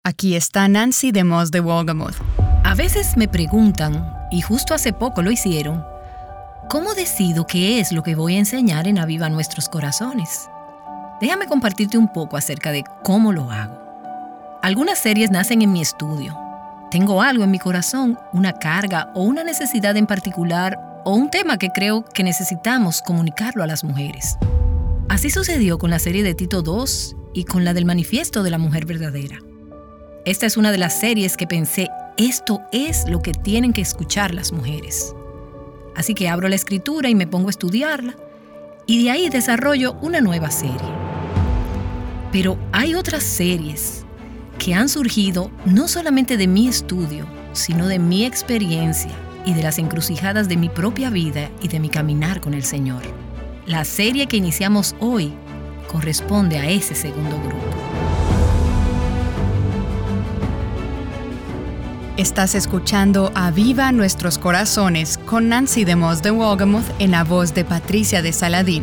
Aquí está Nancy DeMoss de Wolgemuth. A veces me preguntan, y justo hace poco lo hicieron, ¿cómo decido qué es lo que voy a enseñar en Aviva Nuestros Corazones? Déjame compartirte un poco acerca de cómo lo hago. Algunas series nacen en mi estudio. Tengo algo en mi corazón, una carga o una necesidad en particular o un tema que creo que necesitamos comunicarlo a las mujeres. Así sucedió con la serie de Tito II y con la del Manifiesto de la Mujer Verdadera. Esta es una de las series que pensé, esto es lo que tienen que escuchar las mujeres. Así que abro la escritura y me pongo a estudiarla, y de ahí desarrollo una nueva serie. Pero hay otras series que han surgido no solamente de mi estudio, sino de mi experiencia y de las encrucijadas de mi propia vida y de mi caminar con el Señor. La serie que iniciamos hoy corresponde a ese segundo grupo. Estás escuchando Aviva Nuestros Corazones con Nancy DeMoss de Wolgemuth en la voz de Patricia de Saladín.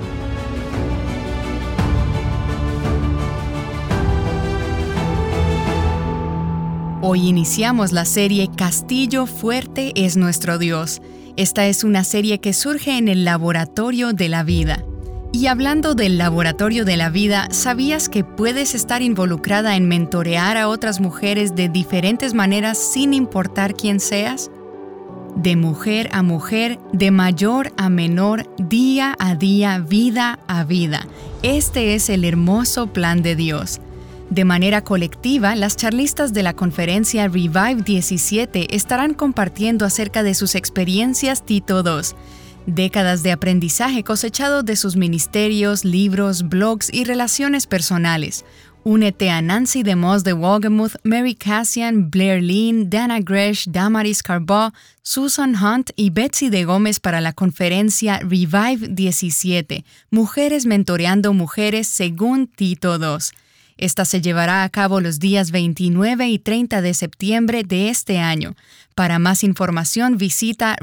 Hoy iniciamos la serie Castillo Fuerte es Nuestro Dios. Esta es una serie que surge en el Laboratorio de la Vida. Y hablando del Laboratorio de la Vida, ¿sabías que puedes estar involucrada en mentorear a otras mujeres de diferentes maneras sin importar quién seas? De mujer a mujer, de mayor a menor, día a día, vida a vida. Este es el hermoso plan de Dios. De manera colectiva, las charlistas de la conferencia Revive 17 estarán compartiendo acerca de sus experiencias Tito II. Décadas de aprendizaje cosechado de sus ministerios, libros, blogs y relaciones personales. Únete a Nancy DeMoss de Wolgemuth, Mary Cassian, Blair Lynn, Dana Gresh, Damaris Carbaugh, Susan Hunt y Betsy de Gómez para la conferencia Revive 17, Mujeres mentoreando mujeres según Tito II. Esta se llevará a cabo los días 29 y 30 de septiembre de este año. Para más información visita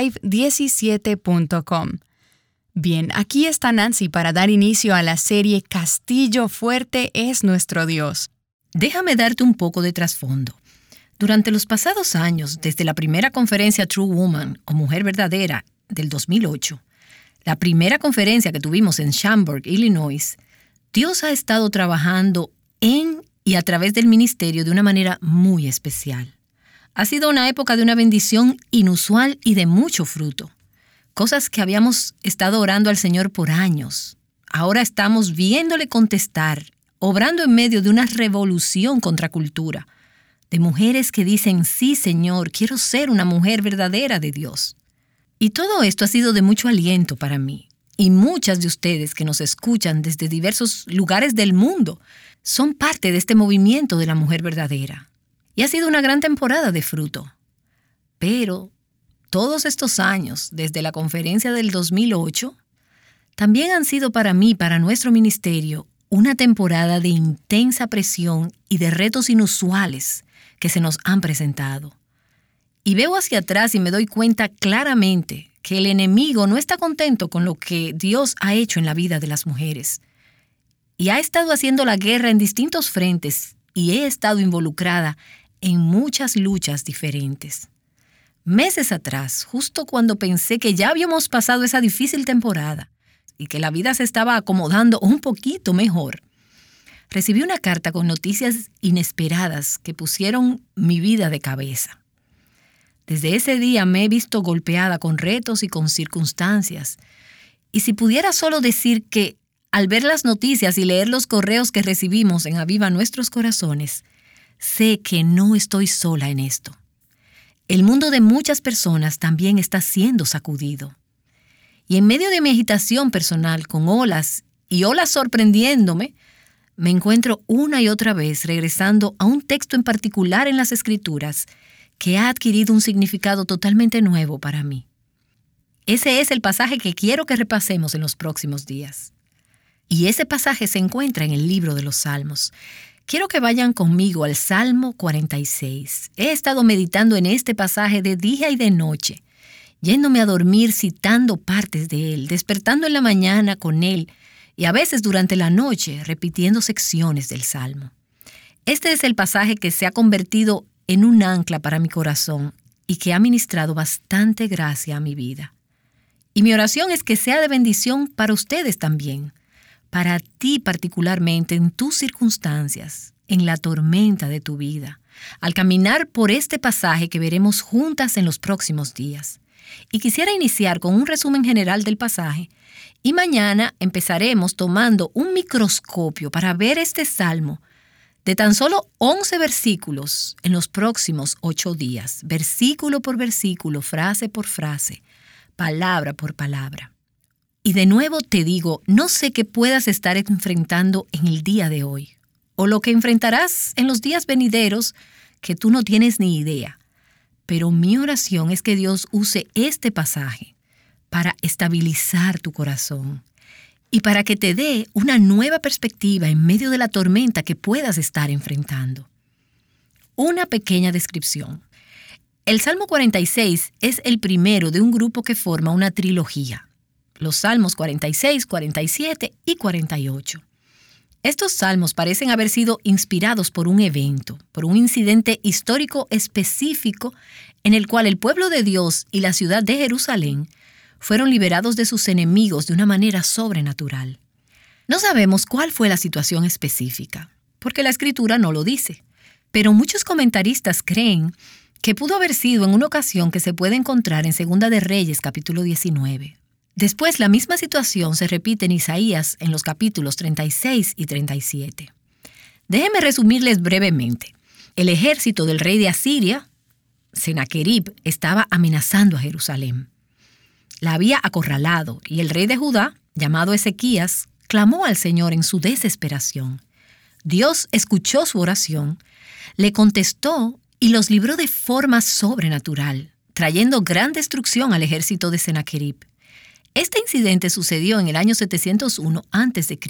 revive17.com. Bien, aquí está Nancy para dar inicio a la serie Castillo Fuerte es Nuestro Dios. Déjame darte un poco de trasfondo. Durante los pasados años, desde la primera conferencia True Woman o Mujer Verdadera del 2008, la primera conferencia que tuvimos en Schaumburg, Illinois, Dios ha estado trabajando en y a través del ministerio de una manera muy especial. Ha sido una época de una bendición inusual y de mucho fruto. Cosas que habíamos estado orando al Señor por años. Ahora estamos viéndole contestar, obrando en medio de una revolución contra cultura, de mujeres que dicen, sí, Señor, quiero ser una mujer verdadera de Dios. Y todo esto ha sido de mucho aliento para mí. Y muchas de ustedes que nos escuchan desde diversos lugares del mundo son parte de este movimiento de la mujer verdadera. Y ha sido una gran temporada de fruto. Pero todos estos años, desde la conferencia del 2008, también han sido para mí, para nuestro ministerio, una temporada de intensa presión y de retos inusuales que se nos han presentado. Y veo hacia atrás y me doy cuenta claramente que el enemigo no está contento con lo que Dios ha hecho en la vida de las mujeres. Y ha estado haciendo la guerra en distintos frentes y he estado involucrada en muchas luchas diferentes. Meses atrás, justo cuando pensé que ya habíamos pasado esa difícil temporada y que la vida se estaba acomodando un poquito mejor, recibí una carta con noticias inesperadas que pusieron mi vida de cabeza. Desde ese día me he visto golpeada con retos y con circunstancias. Y si pudiera solo decir que, al ver las noticias y leer los correos que recibimos en Aviva Nuestros Corazones, sé que no estoy sola en esto. El mundo de muchas personas también está siendo sacudido. Y en medio de mi agitación personal, con olas y olas sorprendiéndome, me encuentro una y otra vez regresando a un texto en particular en las Escrituras que ha adquirido un significado totalmente nuevo para mí. Ese es el pasaje que quiero que repasemos en los próximos días. Y ese pasaje se encuentra en el libro de los Salmos. Quiero que vayan conmigo al Salmo 46. He estado meditando en este pasaje de día y de noche, yéndome a dormir citando partes de él, despertando en la mañana con él y a veces durante la noche repitiendo secciones del Salmo. Este es el pasaje que se ha convertido en un ancla para mi corazón y que ha ministrado bastante gracia a mi vida. Y mi oración es que sea de bendición para ustedes también, para ti particularmente en tus circunstancias, en la tormenta de tu vida, al caminar por este pasaje que veremos juntas en los próximos días. Y quisiera iniciar con un resumen general del pasaje y mañana empezaremos tomando un microscopio para ver este salmo de tan solo 11 versículos en los próximos 8 días, versículo por versículo, frase por frase, palabra por palabra. Y de nuevo te digo, no sé qué puedas estar enfrentando en el día de hoy, o lo que enfrentarás en los días venideros que tú no tienes ni idea. Pero mi oración es que Dios use este pasaje para estabilizar tu corazón y para que te dé una nueva perspectiva en medio de la tormenta que puedas estar enfrentando. Una pequeña descripción. El Salmo 46 es el primero de un grupo que forma una trilogía. Los Salmos 46, 47 y 48. Estos salmos parecen haber sido inspirados por un evento, por un incidente histórico específico en el cual el pueblo de Dios y la ciudad de Jerusalén fueron liberados de sus enemigos de una manera sobrenatural. No sabemos cuál fue la situación específica, porque la Escritura no lo dice, pero muchos comentaristas creen que pudo haber sido en una ocasión que se puede encontrar en Segunda de Reyes, capítulo 19. Después, la misma situación se repite en Isaías en los capítulos 36 y 37. Déjenme resumirles brevemente. El ejército del rey de Asiria, Sennacherib, estaba amenazando a Jerusalén. La había acorralado y el rey de Judá, llamado Ezequías, clamó al Señor en su desesperación. Dios escuchó su oración, le contestó y los libró de forma sobrenatural, trayendo gran destrucción al ejército de Sennacherib. Este incidente sucedió en el año 701 a.C.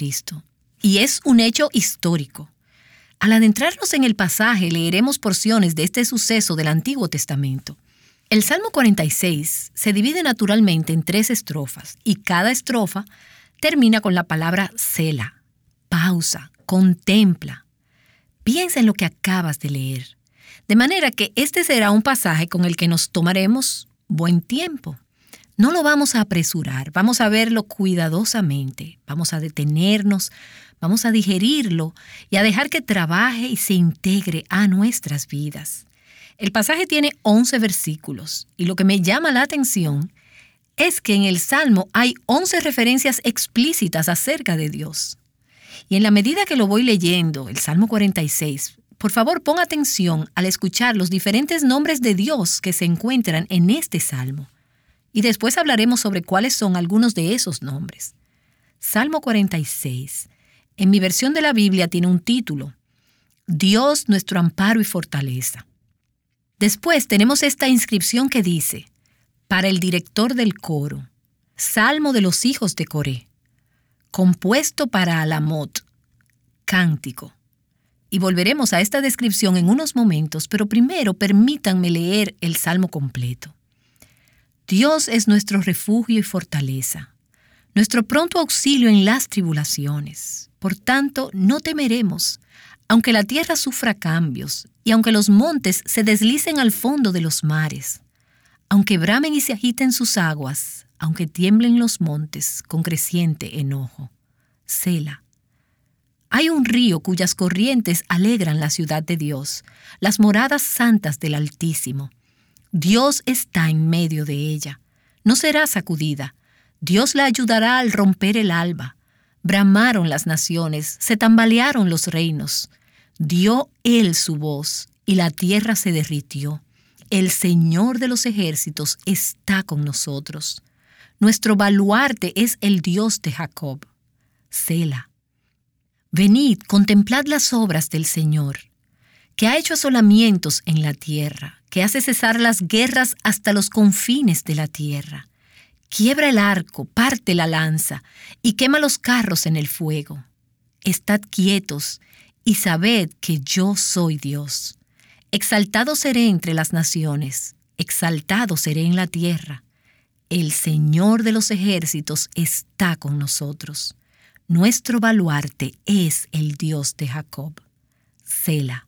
y es un hecho histórico. Al adentrarnos en el pasaje, leeremos porciones de este suceso del Antiguo Testamento. El Salmo 46 se divide naturalmente en 3 estrofas y cada estrofa termina con la palabra Selah, pausa, contempla. Piensa en lo que acabas de leer. De manera que este será un pasaje con el que nos tomaremos buen tiempo. No lo vamos a apresurar, vamos a verlo cuidadosamente, vamos a detenernos, vamos a digerirlo y a dejar que trabaje y se integre a nuestras vidas. El pasaje tiene 11 versículos y lo que me llama la atención es que en el Salmo hay 11 referencias explícitas acerca de Dios. Y en la medida que lo voy leyendo, el Salmo 46, por favor pon atención al escuchar los diferentes nombres de Dios que se encuentran en este Salmo. Y después hablaremos sobre cuáles son algunos de esos nombres. Salmo 46. En mi versión de la Biblia tiene un título: Dios nuestro amparo y fortaleza. Después tenemos esta inscripción que dice: para el director del coro, Salmo de los hijos de Coré, compuesto para Alamot, cántico. Y volveremos a esta descripción en unos momentos, pero primero permítanme leer el Salmo completo. Dios es nuestro refugio y fortaleza, nuestro pronto auxilio en las tribulaciones. Por tanto, no temeremos, aunque la tierra sufra cambios y aunque los montes se deslicen al fondo de los mares, aunque bramen y se agiten sus aguas, aunque tiemblen los montes con creciente enojo. Selah. Hay un río cuyas corrientes alegran la ciudad de Dios, las moradas santas del Altísimo. Dios está en medio de ella. No será sacudida. Dios la ayudará al romper el alba. Bramaron las naciones, se tambalearon los reinos. Dio Él su voz, y la tierra se derritió. El Señor de los ejércitos está con nosotros. Nuestro baluarte es el Dios de Jacob. Selah. Venid, contemplad las obras del Señor, que ha hecho asolamientos en la tierra, que hace cesar las guerras hasta los confines de la tierra. Quiebra el arco, parte la lanza, y quema los carros en el fuego. Estad quietos, y sabed que yo soy Dios. Exaltado seré entre las naciones, exaltado seré en la tierra. El Señor de los ejércitos está con nosotros. Nuestro baluarte es el Dios de Jacob. Sela.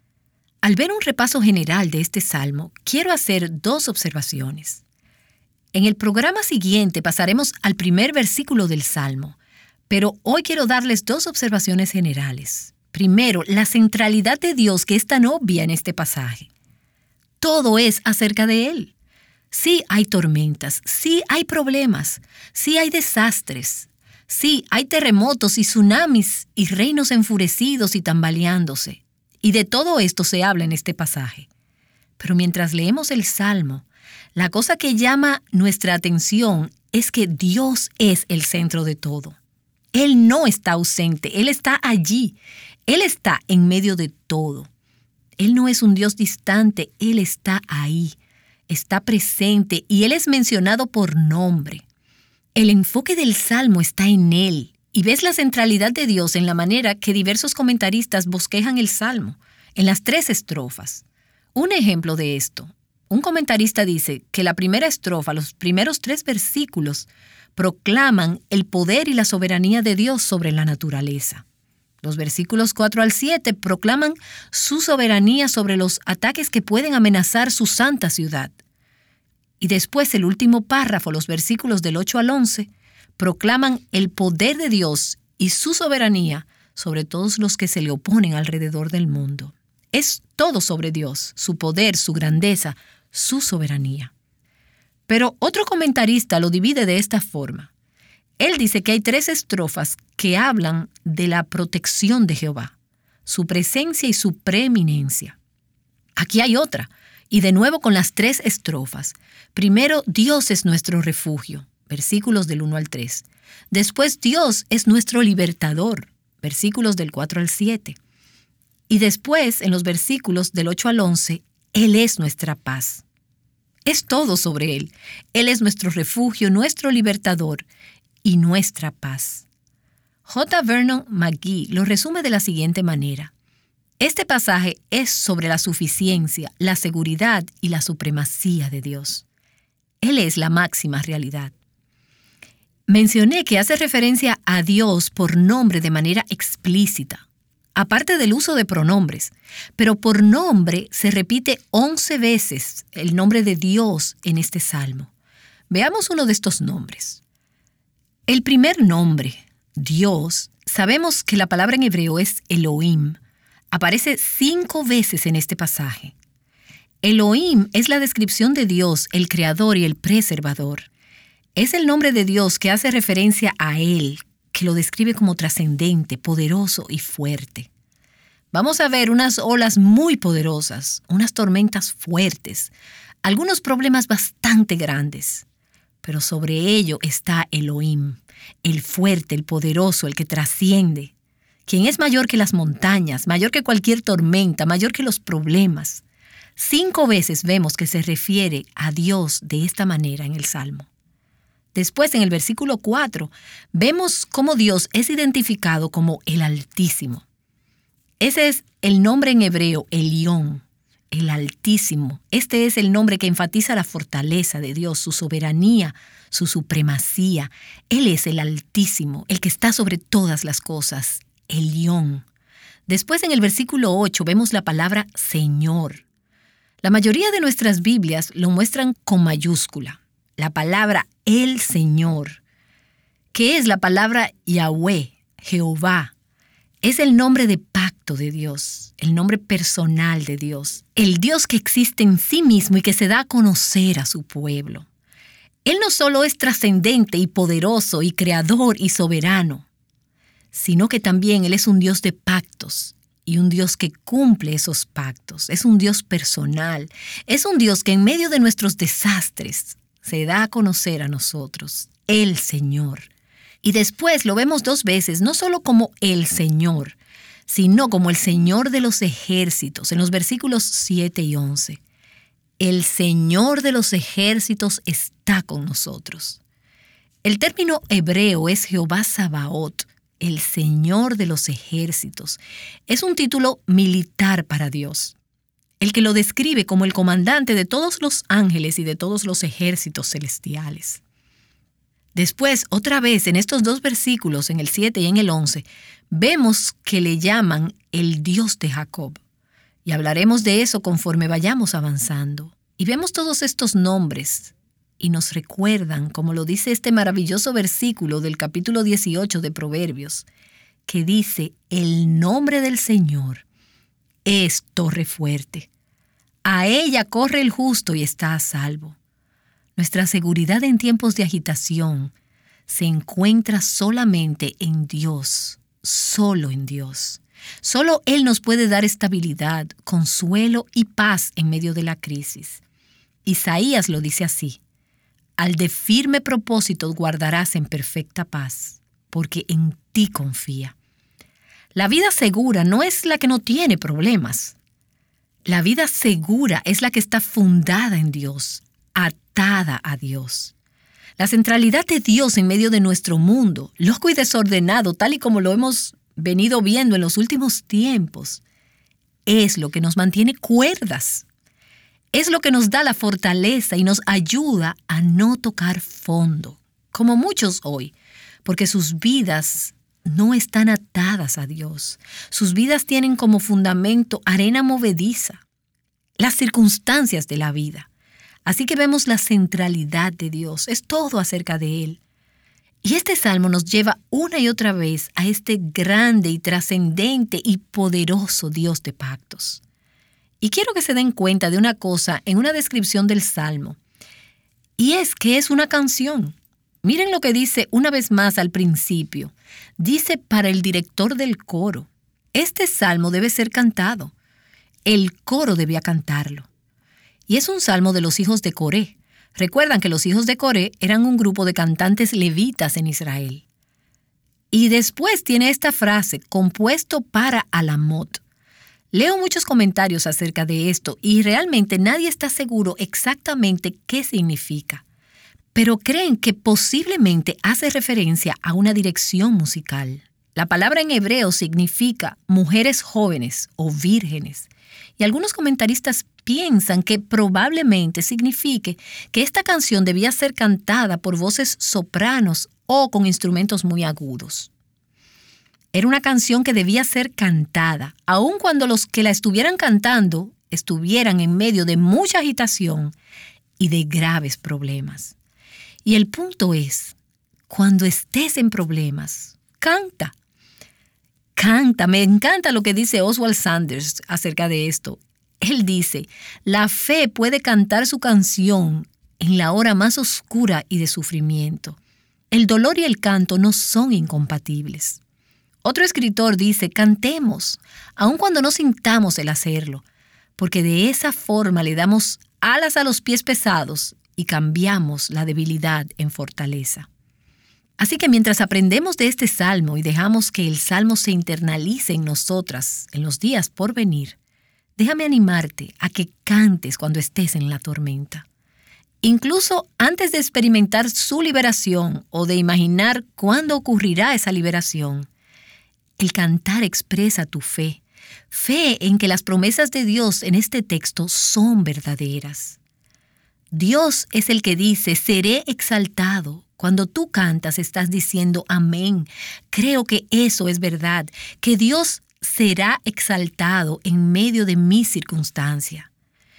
Al ver un repaso general de este salmo, quiero hacer 2 observaciones. En el programa siguiente pasaremos al primer versículo del salmo, pero hoy quiero darles 2 observaciones generales. Primero, la centralidad de Dios que es tan obvia en este pasaje. Todo es acerca de Él. Sí hay tormentas, sí hay problemas, sí hay desastres, sí hay terremotos y tsunamis y reinos enfurecidos y tambaleándose. Y de todo esto se habla en este pasaje. Pero mientras leemos el Salmo, la cosa que llama nuestra atención es que Dios es el centro de todo. Él no está ausente, Él está allí, Él está en medio de todo. Él no es un Dios distante, Él está ahí, está presente y Él es mencionado por nombre. El enfoque del Salmo está en Él. Y ves la centralidad de Dios en la manera que diversos comentaristas bosquejan el Salmo, en las 3 estrofas. Un ejemplo de esto, un comentarista dice que la primera estrofa, los primeros 3 versículos, proclaman el poder y la soberanía de Dios sobre la naturaleza. Los versículos 4 al 7 proclaman su soberanía sobre los ataques que pueden amenazar su santa ciudad. Y después el último párrafo, los versículos del 8 al 11, proclaman el poder de Dios y su soberanía sobre todos los que se le oponen alrededor del mundo. Es todo sobre Dios, su poder, su grandeza, su soberanía. Pero otro comentarista lo divide de esta forma. Él dice que hay 3 estrofas que hablan de la protección de Jehová, su presencia y su preeminencia. Aquí hay otra, y de nuevo con las 3 estrofas. Primero, Dios es nuestro refugio. Versículos del 1 al 3. Después, Dios es nuestro libertador, versículos del 4 al 7. Y después, en los versículos del 8 al 11, Él es nuestra paz. Es todo sobre Él. Él es nuestro refugio, nuestro libertador y nuestra paz. J. Vernon McGee lo resume de la siguiente manera. Este pasaje es sobre la suficiencia, la seguridad y la supremacía de Dios. Él es la máxima realidad. Mencioné que hace referencia a Dios por nombre de manera explícita, aparte del uso de pronombres, pero por nombre se repite 11 veces el nombre de Dios en este salmo. Veamos uno de estos nombres. El primer nombre, Dios, sabemos que la palabra en hebreo es Elohim. Aparece 5 veces en este pasaje. Elohim es la descripción de Dios, el creador y el preservador. Es el nombre de Dios que hace referencia a Él, que lo describe como trascendente, poderoso y fuerte. Vamos a ver unas olas muy poderosas, unas tormentas fuertes, algunos problemas bastante grandes. Pero sobre ello está Elohim, el fuerte, el poderoso, el que trasciende, quien es mayor que las montañas, mayor que cualquier tormenta, mayor que los problemas. 5 veces vemos que se refiere a Dios de esta manera en el Salmo. Después, en el versículo 4, vemos cómo Dios es identificado como el Altísimo. Ese es el nombre en hebreo, Elión, el Altísimo. Este es el nombre que enfatiza la fortaleza de Dios, su soberanía, su supremacía. Él es el Altísimo, el que está sobre todas las cosas, Elión. Después, en el versículo 8, vemos la palabra Señor. La mayoría de nuestras Biblias lo muestran con mayúscula. La palabra el Señor, que es la palabra Yahweh, Jehová, es el nombre de pacto de Dios, el nombre personal de Dios, el Dios que existe en sí mismo y que se da a conocer a su pueblo. Él no solo es trascendente y poderoso y creador y soberano, sino que también Él es un Dios de pactos y un Dios que cumple esos pactos. Es un Dios personal, es un Dios que en medio de nuestros desastres se da a conocer a nosotros, el Señor. Y después lo vemos 2 veces, no solo como el Señor, sino como el Señor de los ejércitos, en los versículos 7 y 11. El Señor de los ejércitos está con nosotros. El término hebreo es Jehová Sabaoth, el Señor de los ejércitos. Es un título militar para Dios, el que lo describe como el comandante de todos los ángeles y de todos los ejércitos celestiales. Después, otra vez, en estos 2 versículos, en el 7 y en el 11, vemos que le llaman el Dios de Jacob. Y hablaremos de eso conforme vayamos avanzando. Y vemos todos estos nombres y nos recuerdan, como lo dice este maravilloso versículo del capítulo 18 de Proverbios, que dice: el nombre del Señor es torre fuerte. A ella corre el justo y está a salvo. Nuestra seguridad en tiempos de agitación se encuentra solamente en Dios, solo en Dios. Solo Él nos puede dar estabilidad, consuelo y paz en medio de la crisis. Isaías lo dice así: al de firme propósito guardarás en perfecta paz, porque en ti confía. La vida segura no es la que no tiene problemas. La vida segura es la que está fundada en Dios, atada a Dios. La centralidad de Dios en medio de nuestro mundo, loco y desordenado, tal y como lo hemos venido viendo en los últimos tiempos, es lo que nos mantiene cuerdas. Es lo que nos da la fortaleza y nos ayuda a no tocar fondo, como muchos hoy, porque sus vidas no están atadas a Dios. Sus vidas tienen como fundamento arena movediza, las circunstancias de la vida. Así que vemos la centralidad de Dios, es todo acerca de Él. Y este salmo nos lleva una y otra vez a este grande y trascendente y poderoso Dios de pactos. Y quiero que se den cuenta de una cosa en una descripción del salmo, y es que es una canción. Miren lo que dice una vez más al principio. Dice para el director del coro. Este salmo debe ser cantado. El coro debía cantarlo. Y es un salmo de los hijos de Coré. Recuerdan que los hijos de Coré eran un grupo de cantantes levitas en Israel. Y después tiene esta frase, compuesto para Alamot. Leo muchos comentarios acerca de esto y realmente nadie está seguro exactamente qué significa, pero creen que posiblemente hace referencia a una dirección musical. La palabra en hebreo significa mujeres jóvenes o vírgenes, y algunos comentaristas piensan que probablemente signifique que esta canción debía ser cantada por voces sopranos o con instrumentos muy agudos. Era una canción que debía ser cantada, aun cuando los que la estuvieran cantando estuvieran en medio de mucha agitación y de graves problemas. Y el punto es, cuando estés en problemas, canta. Canta. Me encanta lo que dice Oswald Sanders acerca de esto. Él dice, la fe puede cantar su canción en la hora más oscura y de sufrimiento. El dolor y el canto no son incompatibles. Otro escritor dice, cantemos, aun cuando no sintamos el hacerlo, porque de esa forma le damos alas a los pies pesados y cambiamos la debilidad en fortaleza. Así que mientras aprendemos de este salmo y dejamos que el salmo se internalice en nosotras en los días por venir, déjame animarte a que cantes cuando estés en la tormenta. Incluso antes de experimentar su liberación o de imaginar cuándo ocurrirá esa liberación, el cantar expresa tu fe, fe en que las promesas de Dios en este texto son verdaderas. Dios es el que dice, seré exaltado. Cuando tú cantas estás diciendo amén. Creo que eso es verdad, que Dios será exaltado en medio de mi circunstancia.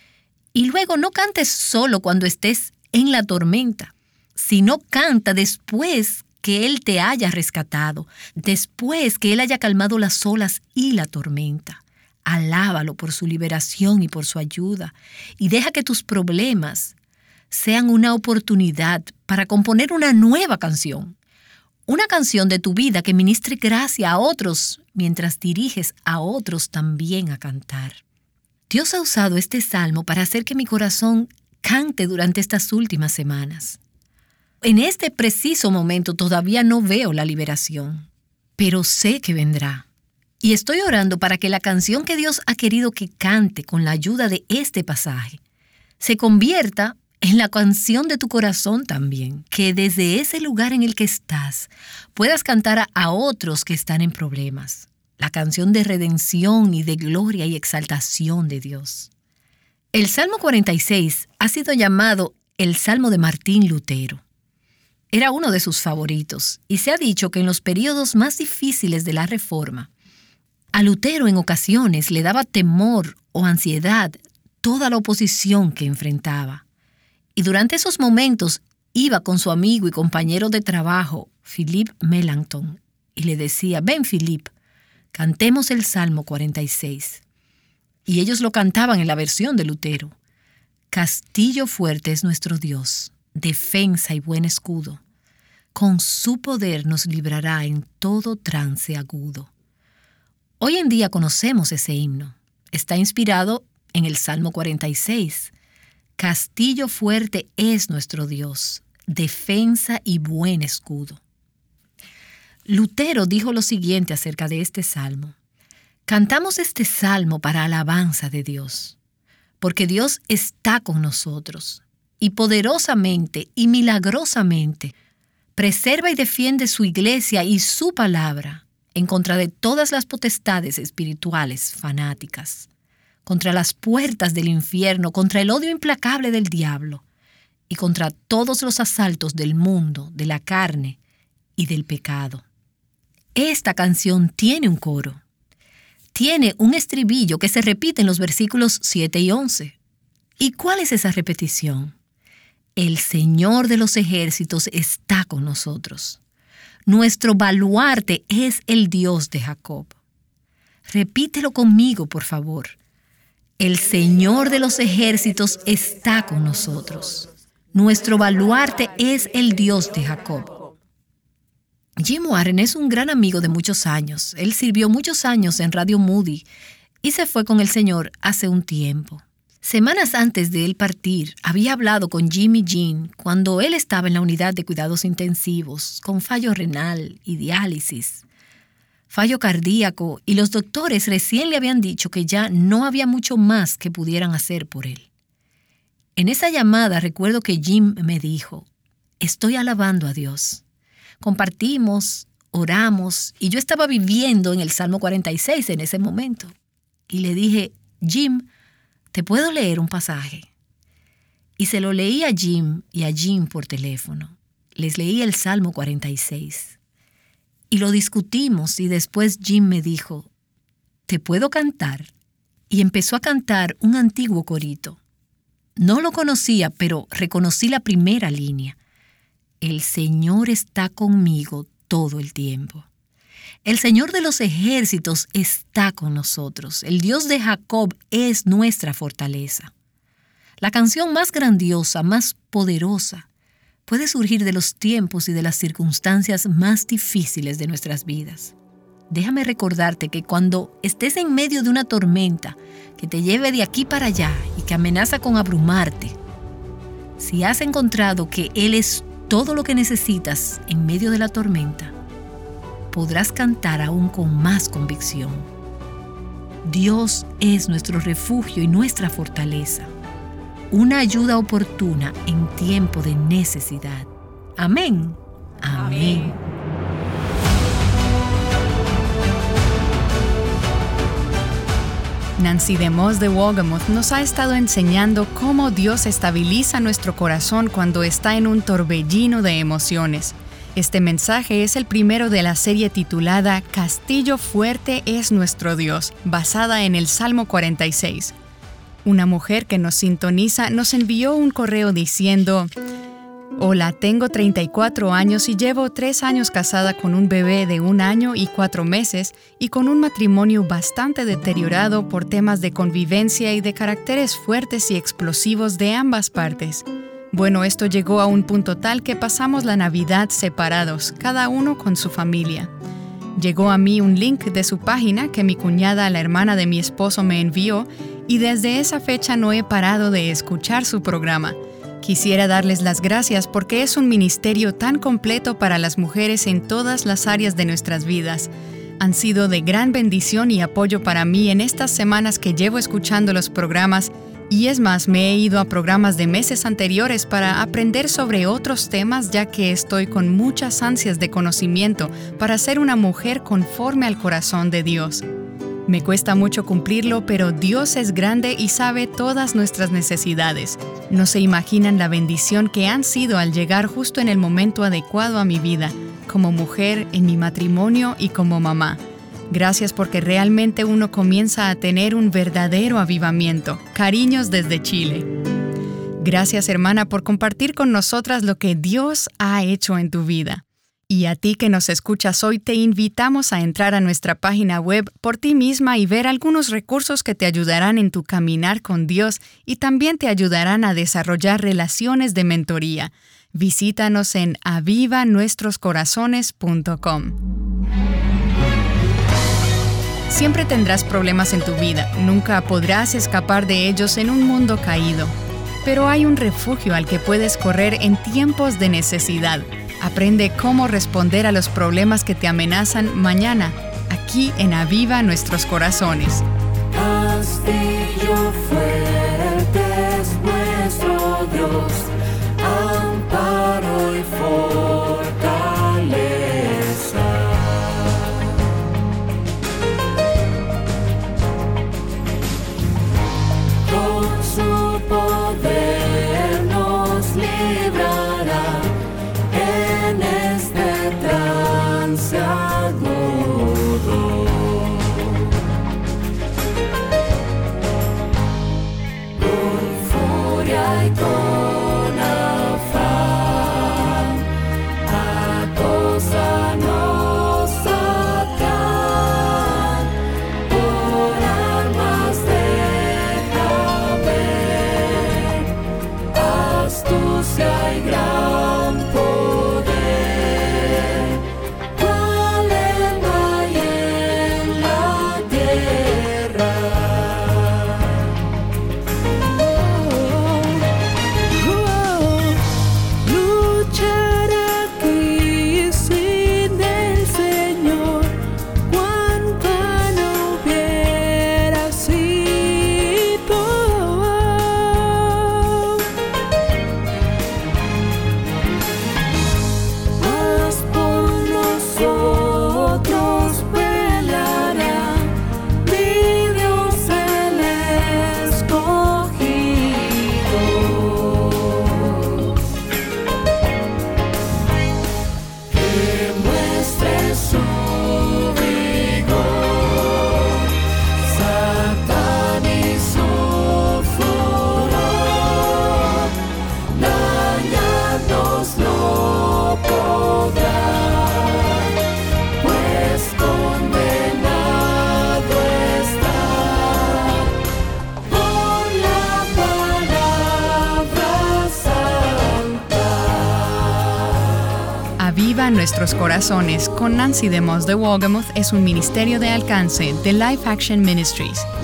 Y luego no cantes solo cuando estés en la tormenta, sino canta después que Él te haya rescatado, después que Él haya calmado las olas y la tormenta. Alábalo por su liberación y por su ayuda, y deja que tus problemas sean una oportunidad para componer una nueva canción. Una canción de tu vida que ministre gracia a otros mientras diriges a otros también a cantar. Dios ha usado este salmo para hacer que mi corazón cante durante estas últimas semanas. En este preciso momento todavía no veo la liberación, pero sé que vendrá. Y estoy orando para que la canción que Dios ha querido que cante con la ayuda de este pasaje se convierta en la canción de tu corazón también, que desde ese lugar en el que estás puedas cantar a otros que están en problemas. La canción de redención y de gloria y exaltación de Dios. El Salmo 46 ha sido llamado el Salmo de Martín Lutero. era uno de sus favoritos, y se ha dicho que en los periodos más difíciles de la Reforma, a Lutero en ocasiones le daba temor o ansiedad toda la oposición que enfrentaba. Y durante esos momentos iba con su amigo y compañero de trabajo, Philip Melanchthon, y le decía: ven, Philip, cantemos el Salmo 46. Y ellos lo cantaban en la versión de Lutero. Castillo fuerte es nuestro Dios, defensa y buen escudo. Con su poder nos librará en todo trance agudo. Hoy en día conocemos ese himno. Está inspirado en el Salmo 46. Castillo fuerte es nuestro Dios, defensa y buen escudo. Lutero dijo lo siguiente acerca de este salmo: cantamos este salmo para alabanza de Dios, porque Dios está con nosotros y poderosamente y milagrosamente preserva y defiende su iglesia y su palabra en contra de todas las potestades espirituales fanáticas, contra las puertas del infierno, contra el odio implacable del diablo y contra todos los asaltos del mundo, de la carne y del pecado. Esta canción tiene un coro. Tiene un estribillo que se repite en los versículos 7 y 11. ¿Y cuál es esa repetición? El Señor de los ejércitos está con nosotros. Nuestro baluarte es el Dios de Jacob. Repítelo conmigo, por favor. El Señor de los ejércitos está con nosotros. Nuestro baluarte es el Dios de Jacob. Jim Warren es un gran amigo de muchos años. Él sirvió muchos años en Radio Moody y se fue con el Señor hace un tiempo. Semanas antes de él partir, había hablado con Jimmy Jean cuando él estaba en la unidad de cuidados intensivos, con fallo renal y diálisis, fallo cardíaco, y los doctores recién le habían dicho que ya no había mucho más que pudieran hacer por él. En esa llamada recuerdo que Jim me dijo: estoy alabando a Dios. Compartimos, oramos, y yo estaba viviendo en el Salmo 46 en ese momento. Y le dije: Jim, ¿te puedo leer un pasaje? Y se lo leí a Jim y a Jim por teléfono. Les leí el Salmo 46. Y lo discutimos, y después Jim me dijo: ¿te puedo cantar? Y empezó a cantar un antiguo corito. No lo conocía, pero reconocí la primera línea. El Señor está conmigo todo el tiempo. El Señor de los ejércitos está con nosotros. El Dios de Jacob es nuestra fortaleza. La canción más grandiosa, más poderosa, puede surgir de los tiempos y de las circunstancias más difíciles de nuestras vidas. Déjame recordarte que cuando estés en medio de una tormenta que te lleve de aquí para allá y que amenaza con abrumarte, si has encontrado que Él es todo lo que necesitas en medio de la tormenta, podrás cantar aún con más convicción. Dios es nuestro refugio y nuestra fortaleza, una ayuda oportuna en tiempo de necesidad. Amén. Amén. Nancy DeMoss de Wolgemuth nos ha estado enseñando cómo Dios estabiliza nuestro corazón cuando está en un torbellino de emociones. Este mensaje es el primero de la serie titulada Castillo fuerte es nuestro Dios, basada en el Salmo 46. Una mujer que nos sintoniza nos envió un correo diciendo: Hola, tengo 34 años y llevo 3 años casada con un bebé de 1 año y 4 meses y con un matrimonio bastante deteriorado por temas de convivencia y de caracteres fuertes y explosivos de ambas partes. Bueno, esto llegó a un punto tal que pasamos la Navidad separados, cada uno con su familia. Llegó a mí un link de su página que mi cuñada, la hermana de mi esposo, me envió y desde esa fecha no he parado de escuchar su programa. Quisiera darles las gracias porque es un ministerio tan completo para las mujeres en todas las áreas de nuestras vidas. Han sido de gran bendición y apoyo para mí en estas semanas que llevo escuchando los programas, y es más, me he ido a programas de meses anteriores para aprender sobre otros temas, ya que estoy con muchas ansias de conocimiento para ser una mujer conforme al corazón de Dios. Me cuesta mucho cumplirlo, pero Dios es grande y sabe todas nuestras necesidades. No se imaginan la bendición que han sido al llegar justo en el momento adecuado a mi vida, como mujer, en mi matrimonio y como mamá. Gracias porque realmente uno comienza a tener un verdadero avivamiento. Cariños desde Chile. Gracias, hermana, por compartir con nosotras lo que Dios ha hecho en tu vida. Y a ti que nos escuchas hoy, te invitamos a entrar a nuestra página web por ti misma y ver algunos recursos que te ayudarán en tu caminar con Dios y también te ayudarán a desarrollar relaciones de mentoría. Visítanos en avivanuestroscorazones.com. Siempre tendrás problemas en tu vida, nunca podrás escapar de ellos en un mundo caído. Pero hay un refugio al que puedes correr en tiempos de necesidad. Aprende cómo responder a los problemas que te amenazan mañana, aquí en Aviva Nuestros Corazones. Castillo fuerte es nuestro Dios, amparo y fortaleza. Con su poder nos librará en este trance agudo. Con furia y con afán, acósanos Satán, por armas deja ver, astucia y gran poder, cual el hay en la tierra. Luchar aquí sin el Señor, cuánta no hubiera sido. Mas por nosotros peleará mi Dios el escogido. Que muestre su vigor, Satán y su furor, dañarnos no podrán, pues condenado está por la palabra santa. Aviva Nuestros Corazones con Nancy DeMoss de Wolgemuth es un ministerio de alcance de Life Action Ministries.